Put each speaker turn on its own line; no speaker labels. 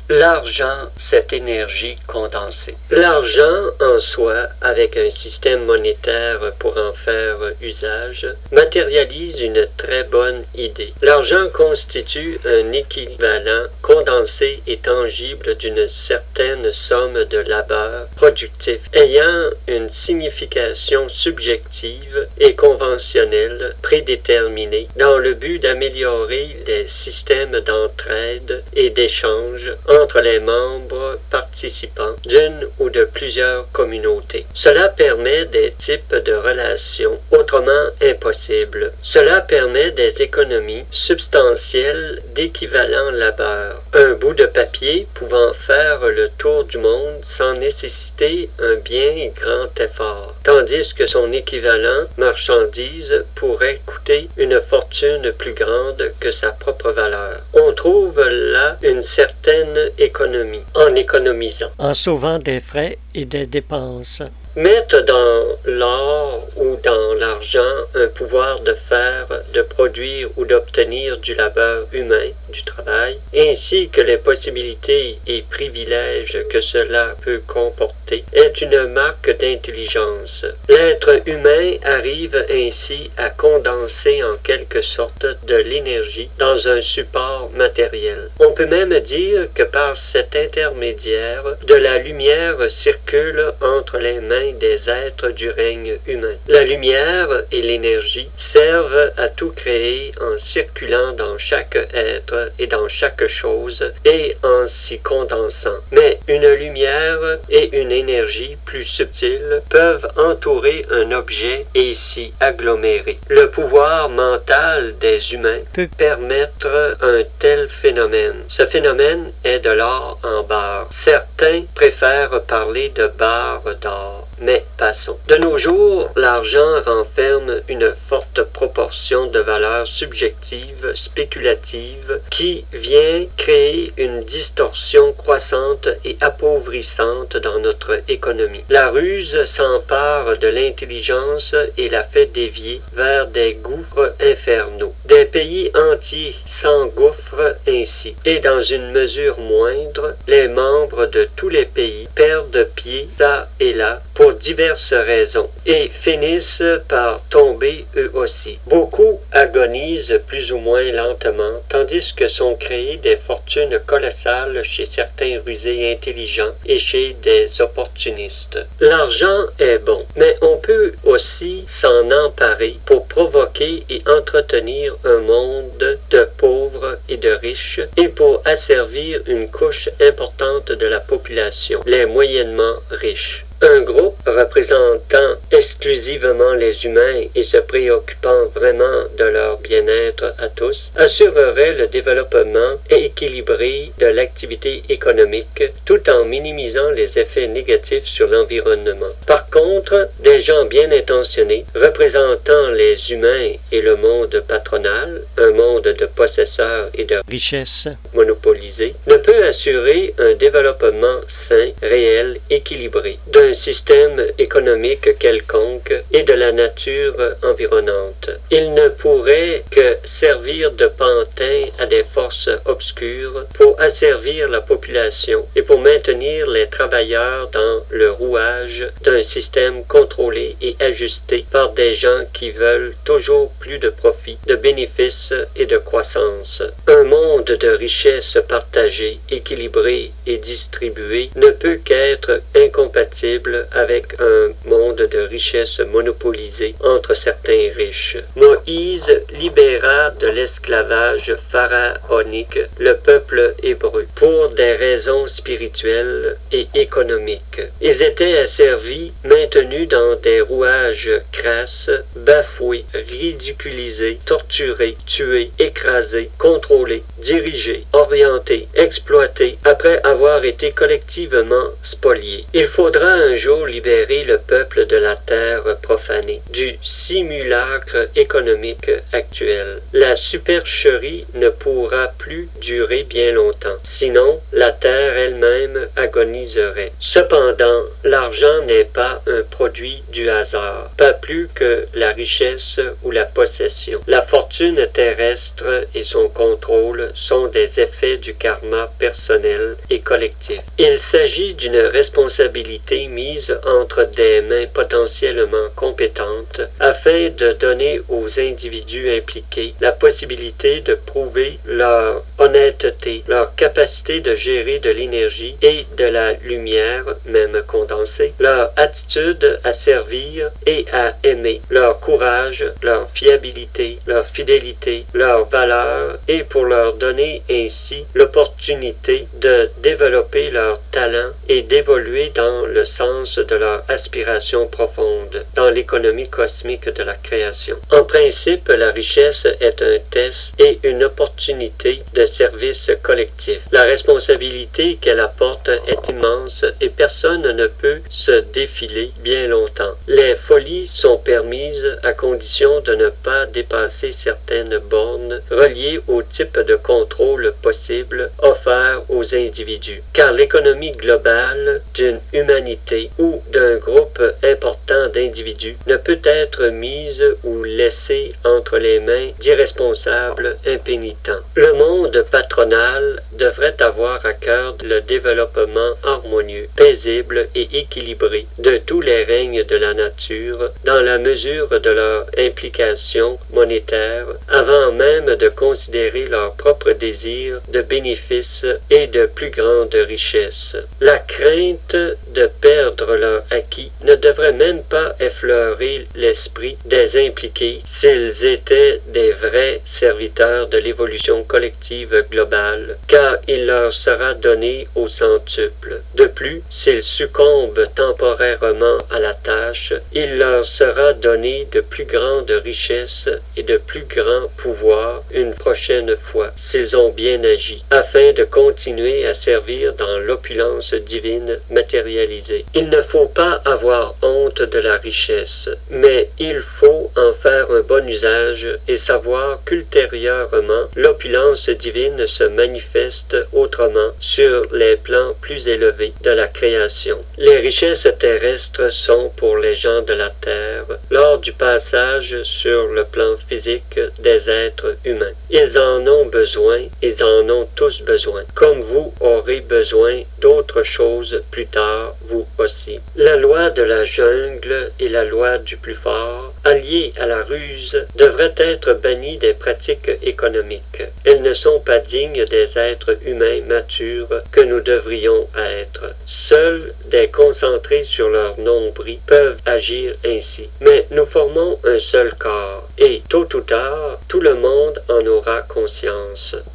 L'argent, cette énergie condensée. L'argent en soi, avec un système monétaire pour en faire usage, matérialise une très bonne idée. L'argent constitue un équivalent condensé et tangible d'une certaine somme de labeur productif, ayant une signification subjective et conventionnelle prédéterminée dans le but d'améliorer les systèmes d'entraide et d'échange entre les membres participants d'une ou de plusieurs communautés. Cela permet des types de relations autrement impossibles. Cela permet des économies substantielles d'équivalent labeur. Un bout de papier pouvant faire le tour du monde sans nécessiter un bien grand effort, tandis que son équivalent marchandise pourrait coûter une fortune plus grande que sa propre valeur. On trouve là une certaine économie en économisant,
en sauvant des frais et des dépenses.
Mettre dans l'or ou dans l'argent un pouvoir de faire, de produire ou d'obtenir du labeur humain, du travail, ainsi que les possibilités et privilèges que cela peut comporter, est une marque d'intelligence. L'être humain arrive ainsi à condenser en quelque sorte de l'énergie dans un support matériel. On peut même dire que par cet intermédiaire, de la lumière circule entre les mains des êtres du règne humain. La lumière et l'énergie servent à tout créer en circulant dans chaque être et dans chaque chose et en s'y condensant. Mais une lumière et une énergie plus subtiles peuvent entourer un objet et s'y agglomérer. Le pouvoir mental des humains peut permettre un tel phénomène. Ce phénomène est de l'or en barre. Certains préfèrent parler de barre d'or. Mais passons. De nos jours, l'argent renferme une forte proportion de valeurs subjectives, spéculatives, qui vient créer une distorsion croissante et appauvrissante dans notre économie. La ruse s'empare de l'intelligence et la fait dévier vers des gouffres infernaux. Des pays entiers s'engouffrent ainsi, et dans une mesure moindre, les membres de tous les pays perdent pied ça et là pour diverses raisons et finissent par tomber eux aussi. Beaucoup agonisent plus ou moins lentement, tandis que sont créées des fortunes colossales chez certains rusés intelligents et chez des opportunistes. L'argent est bon, mais on peut aussi s'en emparer pour provoquer et entretenir un monde de pauvres et de riches et pour asservir une couche importante de la population, les moyennement riches. Un groupe représentant exclusivement les humains et se préoccupant vraiment de leur bien-être à tous assurerait le développement équilibré de l'activité économique tout en minimisant les effets négatifs sur l'environnement. Par contre, des gens bien intentionnés représentant les humains et le monde patronal, un monde de possesseurs et de
richesses
monopolisés, ne peut assurer un développement sain, réel, équilibré d'un système économique quelconque et de la nature environnante. Il ne pourrait que servir de pantin à des forces obscures pour asservir la population et pour maintenir les travailleurs dans le rouage d'un système contrôlé et ajusté par des gens qui veulent toujours plus de profit, de bénéfices et de croissance. Un monde de richesse partagée, équilibrée et distribuée ne peut qu'être incompatible avec un monde de richesse monopolisé entre certains riches. Moïse libéra de l'esclavage pharaonique le peuple hébreu pour des raisons spirituelles et économiques. Ils étaient asservis, maintenus dans des rouages crasses, bafoués, ridiculisés, torturés, tués, écrasés, contrôlés, dirigés, orientés, exploités, après avoir été collectivement spoliés. Il faudra un jour libérer le peuple de la terre profanée, du simulacre économique actuel. La supercherie ne pourra plus durer bien longtemps, sinon la terre elle-même agoniserait. Cependant, l'argent n'est pas un produit du hasard, pas plus que la richesse ou la possession. La fortune terrestre et son contrôle sont des effets du karma personnel personnel et collectif. Il s'agit d'une responsabilité mise entre des mains potentiellement compétentes afin de donner aux individus impliqués la possibilité de prouver leur honnêteté, leur capacité de gérer de l'énergie et de la lumière, même condensée, leur attitude à servir et à aimer, leur courage, leur fiabilité, leur fidélité, leur valeur, et pour leur donner ainsi l'opportunité de développer leur talent et d'évoluer dans le sens de leur aspiration profonde dans l'économie cosmique de la création. En principe, la richesse est un test et une opportunité de service collectif. La responsabilité qu'elle apporte est immense et personne ne peut se défiler bien longtemps. Les folies sont permises à condition de ne pas dépasser certaines bornes reliées au type de contrôle possible offert aux individus. Car l'économie globale d'une humanité ou d'un groupe important d'individus ne peut être mise ou laissée entre les mains d'irresponsables impénitents. Le monde patronal devrait avoir à cœur le développement harmonieux, paisible et équilibré de tous les règnes de la nature dans la mesure de leur implication monétaire avant même de considérer leur propre désir de bénéfices et de plus grande richesse. La crainte de perdre leur acquis ne devrait même pas effleurer l'esprit des impliqués s'ils étaient des vrais serviteurs de l'évolution collective globale, car il leur sera donné au centuple. De plus, s'ils succombent temporairement à la tâche, il leur sera donné de plus grandes richesses et de plus grands pouvoirs une prochaine fois, s'ils ont bien agi, afin de continuer à servir dans l'opulence divine matérialisée. Il ne faut pas avoir honte de la richesse, mais il faut en faire un bon usage et savoir qu'ultérieurement, l'opulence divine se manifeste autrement sur les plans plus élevés de la création. Les richesses terrestres sont pour les gens de la terre lors du passage sur le plan physique des êtres humains. Ils en ont besoin, ils en ont tous besoin, comme vous aurez besoin d'autres choses plus tard, vous aussi. La loi de la jungle et la loi du plus fort, alliées à la ruse, devraient être bannies des pratiques économiques. Elles ne sont pas dignes des êtres humains matures que nous devrions être. Seuls des concentrés sur leur nombril peuvent agir ainsi. Mais nous formons un seul corps, et tôt ou tard, tout le monde en aura conscience.